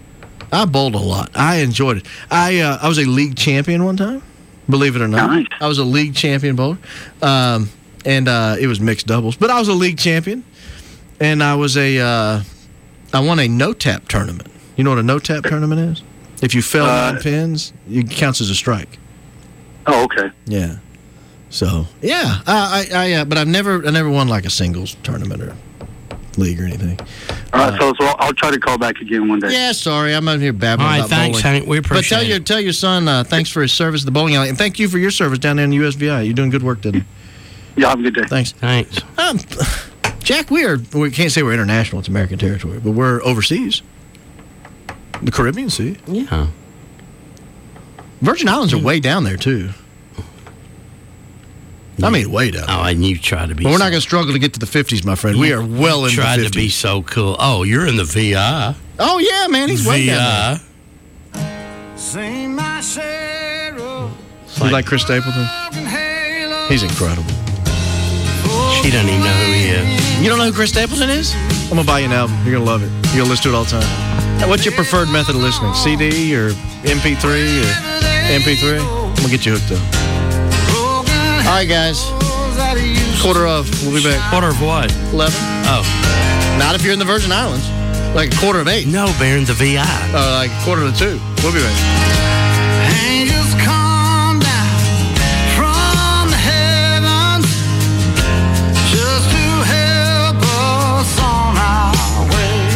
I enjoyed it. I was a league champion one time, believe it or not. Nice. I was a league champion bowler, and it was mixed doubles. But I was a league champion, and I won a no-tap tournament. You know what a no-tap tournament is? If you fell 9 pins, it counts as a strike. Oh, okay. Yeah. So yeah, but I've never won like a singles tournament or league or anything. All right, so I'll try to call back again one day. Yeah, sorry, I'm out here babbling about thanks, bowling. Hank. We appreciate it. But tell your son thanks for his service at the bowling alley, and thank you for your service down there in the USVI. You're doing good work, today. Yeah, have a good day. Thanks. Jack, we can't say we're international. It's American territory, but we're overseas. The Caribbean Sea. Yeah. Virgin Islands are way down there too. I mean, way down. Oh, and you try to be. But we're not going to struggle to get to the 50s, my friend. We are well in the 50s. Tried to be so cool. Oh, you're in the VI. Oh yeah, man, he's way down there. Sing my Cheryl. You like Chris Stapleton? He's incredible. She doesn't even know who he is. You don't know who Chris Stapleton is? I'm going to buy you an album. You're going to love it. You're going to listen to it all the time. Now, what's your preferred method of listening? CD or MP3 or MP3? I'm going to get you hooked up. All right, guys. Quarter of. We'll be back. Quarter of what? 11. Oh. Not if you're in the Virgin Islands. Like a quarter of 8. No, they're in the VI. Like a quarter to 2. We'll be back. Angels come down from the heavens just to help us on our way.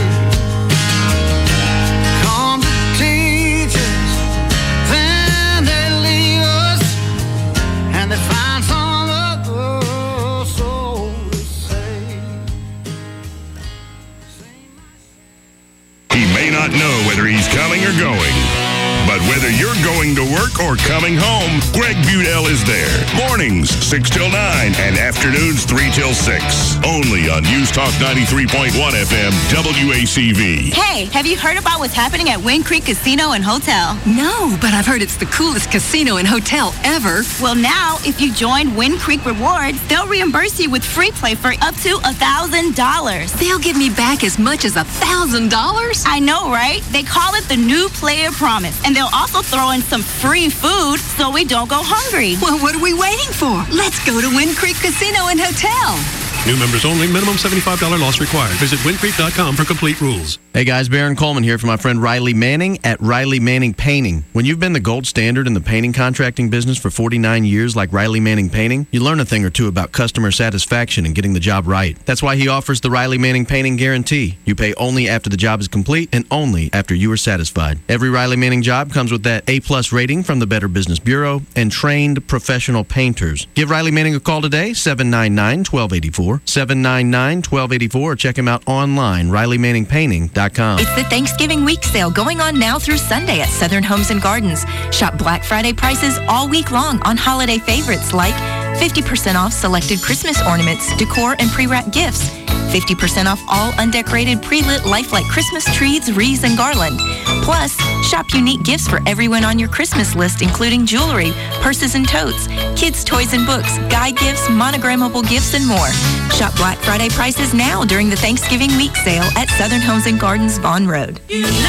Come to teach us, then they leave us, and they find some other soul to save. He may not know whether he's coming or going, but when Whether you're going to work or coming home, Greg Budell is there. Mornings, 6 till 9, and afternoons, 3 till 6. Only on News Talk 93.1 FM, WACV. Hey, have you heard about what's happening at Wind Creek Casino and Hotel? No, but I've heard it's the coolest casino and hotel ever. Well, now, if you join Wind Creek Rewards, they'll reimburse you with free play for up to $1,000. They'll give me back as much as $1,000? I know, right? They call it the New Player Promise, and they'll also throw in some free food so we don't go hungry. Well, what are we waiting for? Let's go to Wind Creek Casino and Hotel. New members only. Minimum $75 loss required. Visit windcreek.com for complete rules. Hey guys, Baron Coleman here for my friend Riley Manning at Riley Manning Painting. When you've been the gold standard in the painting contracting business for 49 years like Riley Manning Painting, you learn a thing or two about customer satisfaction and getting the job right. That's why he offers the Riley Manning Painting Guarantee. You pay only after the job is complete and only after you are satisfied. Every Riley Manning job comes with that A+ rating from the Better Business Bureau and trained professional painters. Give Riley Manning a call today, 799-1284. 799-1284, or check him out online, RileyManningPainting.com. It's the Thanksgiving week sale going on now through Sunday at Southern Homes and Gardens. Shop Black Friday prices all week long on holiday favorites like 50% off selected Christmas ornaments, decor, and pre-wrapped gifts. 50% off all undecorated pre-lit lifelike Christmas trees, wreaths, and garland. Plus, shop unique gifts for everyone on your Christmas list, including jewelry, purses and totes, kids' toys and books, guide gifts, monogrammable gifts, and more. Shop Black Friday prices now during the Thanksgiving week sale at Southern Homes and Gardens, Vaughn Road.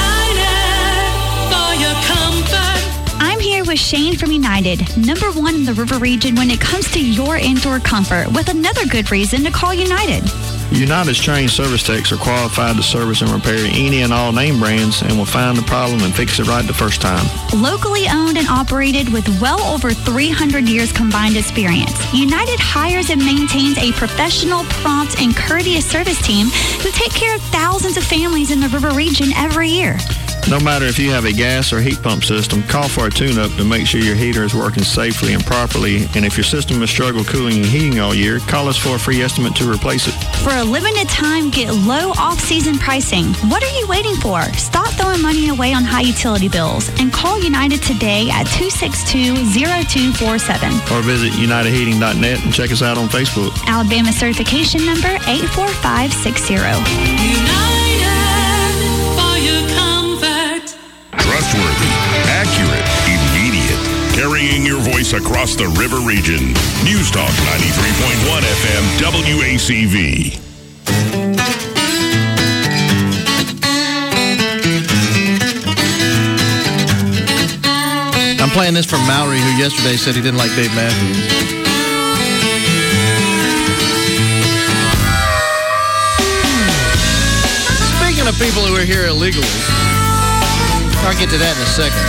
United for your comfort. I'm here with Shane from United, #1 in the River Region when it comes to your indoor comfort, with another good reason to call United. United's trained service techs are qualified to service and repair any and all name brands and will find the problem and fix it right the first time. Locally owned and operated with well over 300 years combined experience, United hires and maintains a professional, prompt, and courteous service team to take care of thousands of families in the River Region every year. No matter if you have a gas or heat pump system, call for a tune-up to make sure your heater is working safely and properly. And if your system has struggled cooling and heating all year, call us for a free estimate to replace it. For a limited time, get low off-season pricing. What are you waiting for? Stop throwing money away on high utility bills and call United today at 262-0247. Or visit UnitedHeating.net and check us out on Facebook. Alabama certification number 84560. Trustworthy, accurate, immediate. Carrying your voice across the River Region. News Talk 93.1 FM, WACV. I'm playing this from Maury, who yesterday said he didn't like Dave Matthews. Speaking of people who are here illegally, I'll get to that in a second.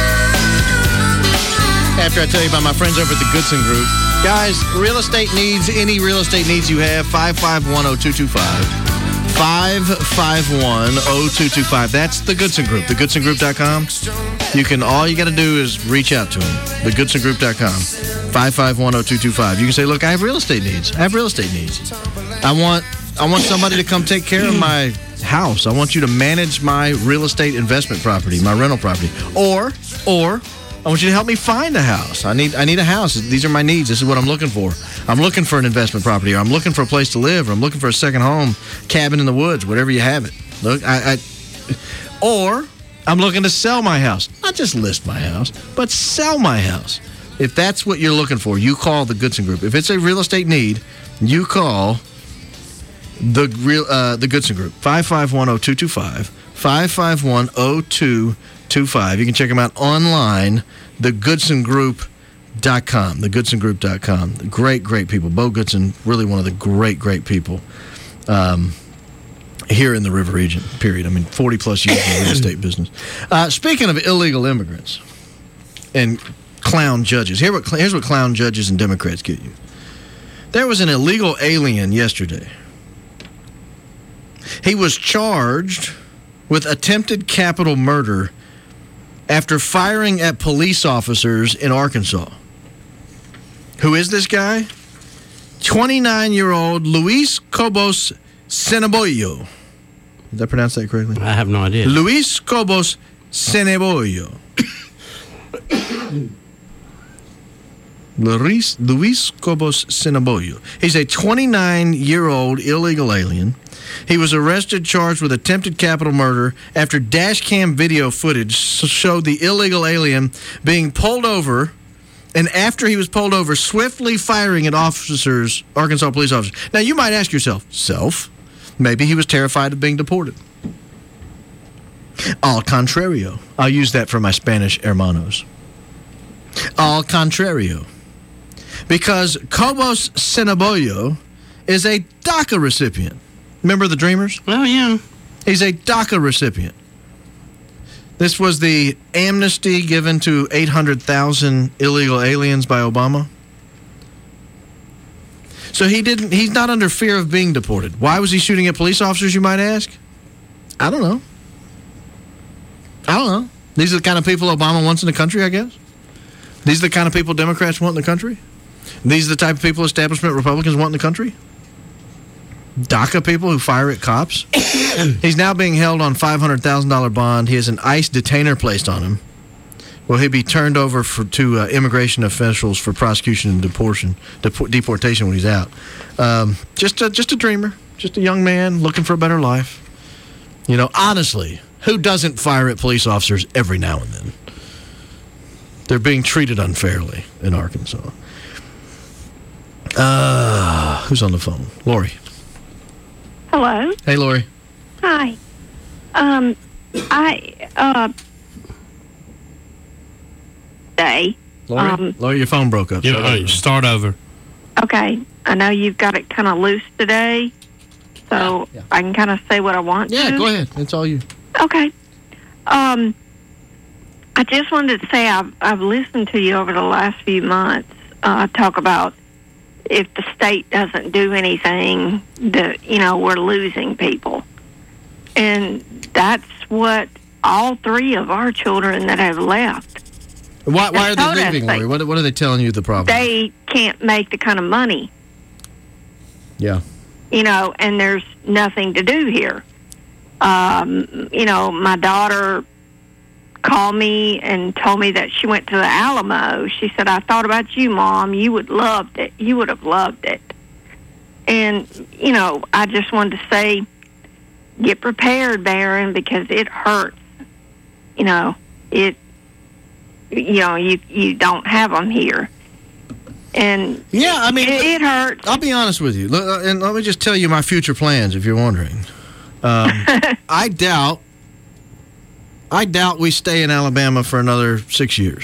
After I tell you about my friends over at the Goodson Group. Guys, real estate needs, any real estate needs you have, 551-0225. 551-0225. That's the Goodson Group, thegoodsongroup.com. All you got to do is reach out to them, thegoodsongroup.com, 551-0225. You can say, look, I have real estate needs. I want somebody to come take care of my house. I want you to manage my real estate investment property, my rental property. Or I want you to help me find a house. I need a house. These are my needs. This is what I'm looking for. I'm looking for an investment property, or I'm looking for a place to live, or I'm looking for a second home, cabin in the woods, whatever you have it. Look, or I'm looking to sell my house. Not just list my house, but sell my house. If that's what you're looking for, you call the Goodson Group. If it's a real estate need, you call the Goodson Group, 551-0225, 551-0225. You can check them out online, thegoodsongroup.com, thegoodsongroup.com. Great, great people. Bo Goodson, really one of the great, great people here in the River Region, period. I mean, 40-plus years in the real estate business. Speaking of illegal immigrants and clown judges, here's what clown judges and Democrats get you. There was an illegal alien yesterday. He was charged with attempted capital murder after firing at police officers in Arkansas. Who is this guy? 29-year-old Luis Cobos Cenebollo. Did I pronounce that correctly? I have no idea. Luis Cobos Cenebollo. Luis Cobos Sinaboyo. He's a 29-year-old illegal alien. He was arrested, charged with attempted capital murder after dash cam video footage showed the illegal alien being pulled over, and after he was pulled over, swiftly firing at officers, Arkansas police officers. Now, you might ask yourself, maybe he was terrified of being deported. Al contrario. I'll use that for my Spanish hermanos. Al contrario. Because Cobos Sinaboyo is a DACA recipient. Remember the Dreamers? Oh, yeah. He's a DACA recipient. This was the amnesty given to 800,000 illegal aliens by Obama. So he's not under fear of being deported. Why was he shooting at police officers, you might ask? I don't know. These are the kind of people Obama wants in the country, I guess. These are the kind of people Democrats want in the country. These are the type of people establishment Republicans want in the country. DACA people who fire at cops. He's now being held on $500,000 bond. He has an ICE detainer placed on him. Will he be turned over to immigration officials for prosecution and deportation when he's out? Just a dreamer, just a young man looking for a better life. You know, honestly, who doesn't fire at police officers every now and then? They're being treated unfairly in Arkansas. Who's on the phone? Lori. Hello. Hey, Lori. Hi. Lori, your phone broke up. Start over. Okay. I know you've got it kind of loose today, so I can kind of say what I want to. Yeah, go ahead. It's all you. Okay. I just wanted to say I've listened to you over the last few months talk about if the state doesn't do anything, we're losing people. And that's what all three of our children that have left. Why are they leaving, Lori? What are they telling you the problem? They can't make the kind of money. Yeah. And there's nothing to do here. My daughter called me and told me that she went to the Alamo. She said, I thought about you, Mom. You would have loved it. And, I just wanted to say, get prepared, Barron, because it hurts. You don't have them here. And it hurts. I'll be honest with you. And let me just tell you my future plans, if you're wondering. I doubt we stay in Alabama for another 6 years.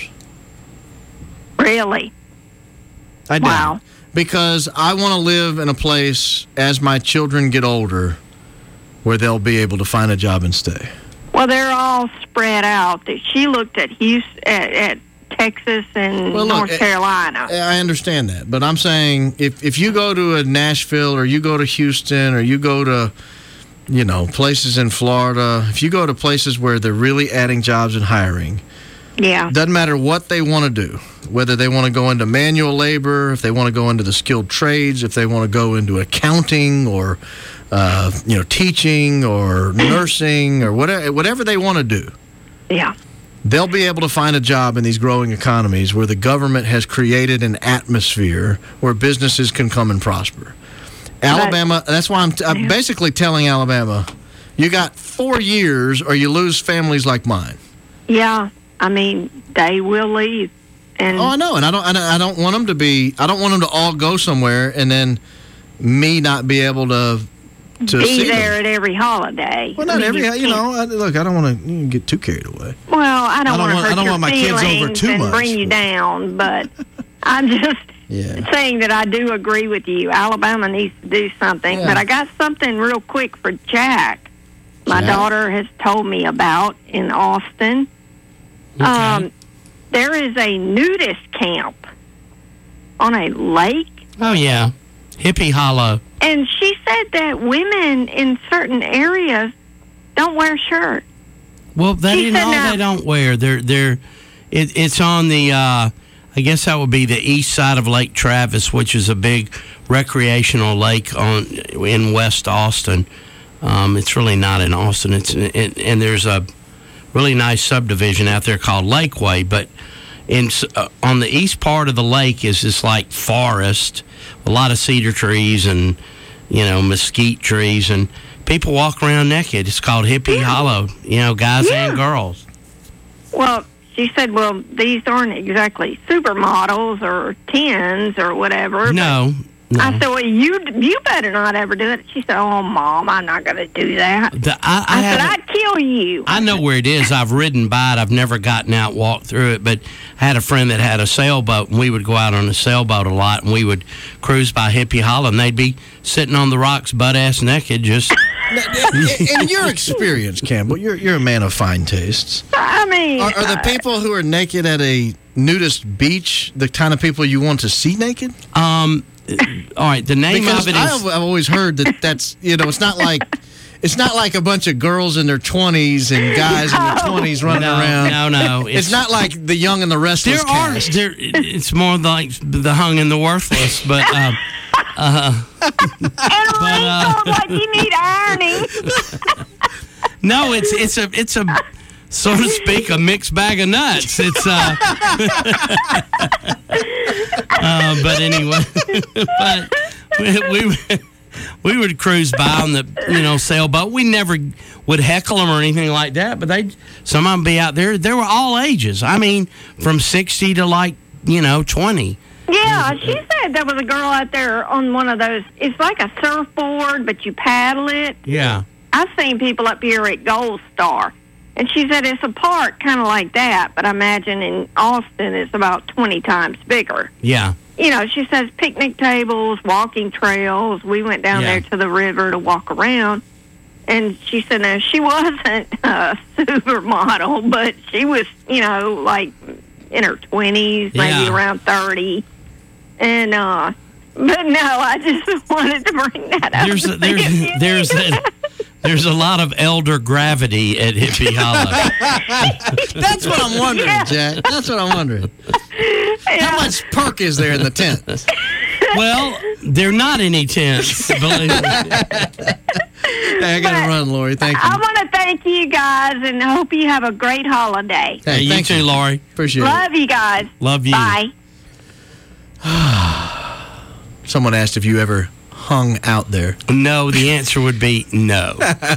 Really? I doubt. Wow. Because I want to live in a place as my children get older where they'll be able to find a job and stay. Well, they're all spread out. She looked at Houston, at Texas and North Carolina. I understand that. But I'm saying if you go to a Nashville or you go to Houston or you go to places in Florida, if you go to places where they're really adding jobs and hiring, doesn't matter what they want to do, whether they want to go into manual labor, if they want to go into the skilled trades, if they want to go into accounting or, teaching or nursing or whatever they want to do. Yeah. They'll be able to find a job in these growing economies where the government has created an atmosphere where businesses can come and prosper. Alabama, that's why I'm basically telling Alabama, you got 4 years or you lose families like mine. Yeah, I mean, they will leave. And I know, and I don't want them to all go somewhere and then me not be able to be see there them at every holiday. Well, not every, look, I don't want to get too carried away. Well, I don't want to hurt your my kids over too and much. bring you down, but I'm just saying that I do agree with you. Alabama needs to do something. But I got something real quick for Jack. My daughter has told me about in Austin. Okay. There is a nudist camp on a lake. Oh, yeah. Hippie Hollow. And she said that women in certain areas don't wear shirts. Well, that isn't all they don't wear. It's on the, I guess that would be the east side of Lake Travis, which is a big recreational lake in West Austin. It's really not in Austin. And there's a really nice subdivision out there called Lakeway. But on the east part of the lake is this like forest, a lot of cedar trees and mesquite trees, and people walk around naked. It's called Hippie Hollow. Guys and girls. Well, she said, well, these aren't exactly supermodels or 10s or whatever. No. I said, well, you better not ever do it. She said, oh, Mom, I'm not going to do that. I said, I'd kill you. I know where it is. I've ridden by it. I've never gotten out and walked through it, but I had a friend that had a sailboat, and we would go out on a sailboat a lot, and we would cruise by Hippie Hollow, and they'd be sitting on the rocks butt-ass naked, just... In your experience, Campbell, you're a man of fine tastes. I mean... Are the people who are naked at a nudist beach the kind of people you want to see naked? All right, the name of it is... I've always heard that's, it's not like a bunch of girls in their 20s and guys in their 20s running around. No. It's not like the Young and the Restless cast. It's more like the Hung and the Worthless, but... and like you need ironing. No, it's a so to speak, a mixed bag of nuts. It's but anyway, but we would cruise by on the sailboat. We never would heckle them or anything like that. But some of them be out there. They were all ages. I mean, from 60 to 20. Yeah, she said there was a girl out there on one of those. It's like a surfboard, but you paddle it. Yeah. I've seen people up here at Gold Star. And she said it's a park kind of like that, but I imagine in Austin it's about 20 times bigger. Yeah. She says picnic tables, walking trails. We went down there to the river to walk around. And she said, no, she wasn't a supermodel, but she was, like in her 20s, maybe around 30. And, but no, I just wanted to bring that up. There's a lot of elder gravity at Hippie Hollow. That's what I'm wondering, Jack. That's what I'm wondering. How much perk is there in the tent? Well, they're not any tents, believe me. Hey, I got to run, Lori. Thank you. I want to thank you guys and hope you have a great holiday. Hey, you too, Lori. Appreciate it. Love you guys. Love you. Bye. Someone asked if you ever hung out there. No, the answer would be no.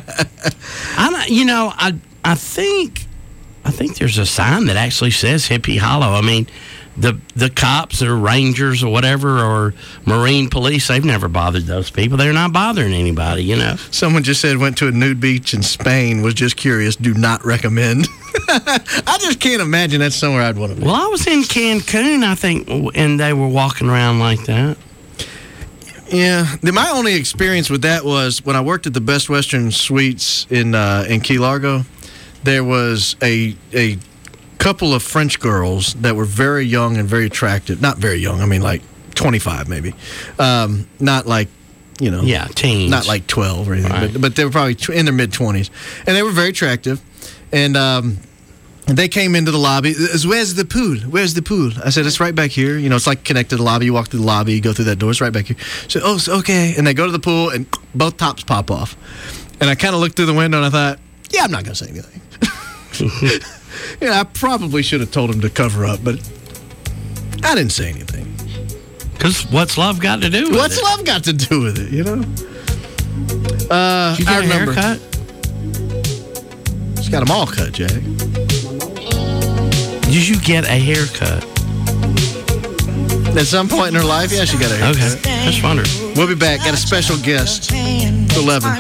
I think there's a sign that actually says Hippie Hollow. I mean, the cops or rangers or whatever or Marine police, they've never bothered those people. They're not bothering anybody, Someone just said went to a nude beach in Spain, was just curious, do not recommend. I just can't imagine that's somewhere I'd want to be. Well, I was in Cancun, I think, and they were walking around like that. Yeah, my only experience with that was when I worked at the Best Western Suites in Key Largo. There was a couple of French girls that were very young and very attractive. Not very young, I mean like 25 maybe. Not like, teens. Not like 12 or anything, right. but they were probably in their mid-20s. And they were very attractive. And they came into the lobby. Where's the pool? Where's the pool? I said, it's right back here. It's like connected to the lobby. You walk through the lobby, you go through that door. It's right back here. So, okay. And they go to the pool, and both tops pop off. And I kind of looked through the window, and I thought, yeah, I'm not going to say anything. I probably should have told him to cover up, but I didn't say anything. Because what's love got to do with it? What's love got to do with it, Did you get a haircut? She's got them all cut, Jack. Did you get a haircut? At some point in her life, yeah, she got a haircut. Okay, just wondered. We'll be back. Got a special guest. 11.